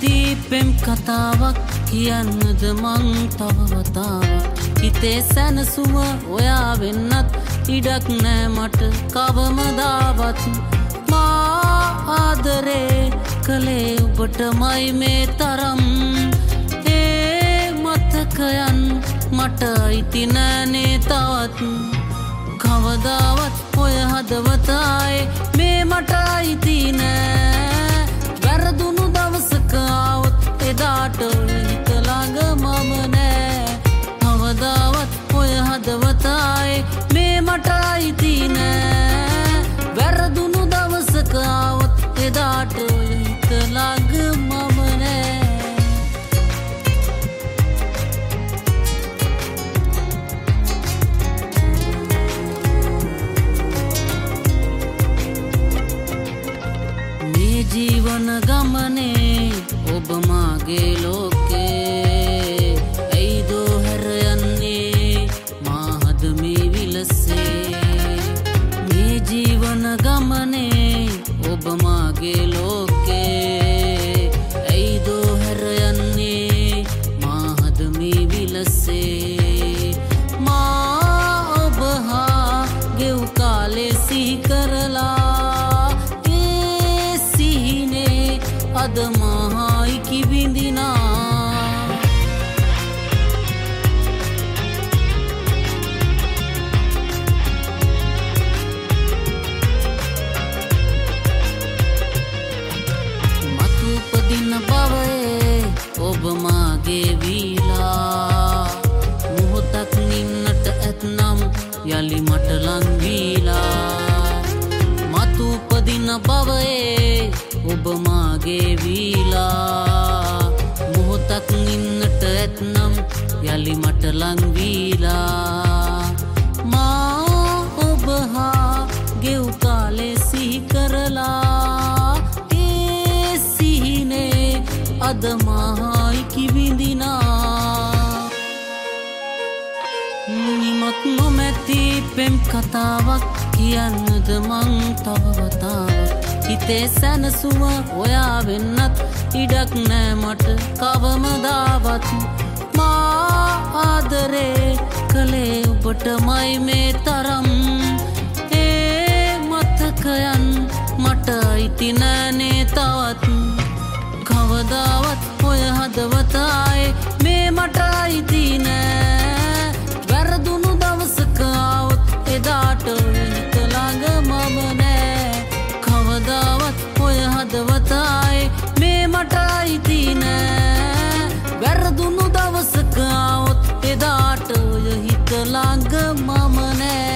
නොමැති පෙම් කතාවක් කියන්නද මං තව වතාවක් හිතේ සැනසුම ඔයා වෙන්නත් ඉඩක් නෑ මට කවමදාවත් මා ආදරේ කළේ ඔබටමයි මේ තරම් ඒ මතකයන් මට අයිති නෑනේ තවත් කවදාවත් ඔය හදවතයි මේ මට අයිති නෑ වැරදුණු දවසක આવොත් එදාට හිත ළඟ මම නෑ කවදාවත් ඔය හදවතයි මේ මට අයිති නෑ වැරදුණු දවසක આવොත් එදාට හිත ළඟ මම නෑ ජීවන ගමනේ ඔබ මාගේ ලෝකේ ඇයිදෝ හැර යන්නේ මා හද මේ විලසේ මේ ජීවන ගමනේ ඔබ මාගේ ලෝකේ ඇයිදෝ හැර යන්නේ මා හද මේ විලසේ මා ඔබ හා ගෙව් කාලේ සිහි කරලා අද මහයි කිවිඳිනා මතු උපදින බවයේ ඔබ මාගේ වීලා මොහොතක් නින්නට ඇත්නම් යලි මට ලං වීලා මතු උපදින බවයේ ඔබ මාගේ වීලා මොහොතක් ඉන්නට ඇත්නම් යලි මට ලං වීලා මා ඔබ හා ගෙව් කාලේ සිහි කරලා ඒ සිහිනේ අද මහයි කිවිඳිනා නිමක් නොමැති පෙම් කතාවක් කියන්නද මං තව වතාවක් හිතේ සැනසුම ඔයා වෙන්නත් ඉඩක් නෑ මට කවමදාවත් මා ආදරේ කළේ ඔබටමයි මේ තරම් ඒ මතකයන් මට අයිති නෑනේ තවත් කවදාවත් ඔය හදවතයි මේ මට අයිති නෑ වැරදුණු දවසක આવොත් එදාට හිත ළඟ මම නෑ කවදාවත් ඔය හදවතයි මේ මට අයිති නෑ වැරදුණු දවසක આવොත් එදාට ඔය හිත ළඟ මම නෑ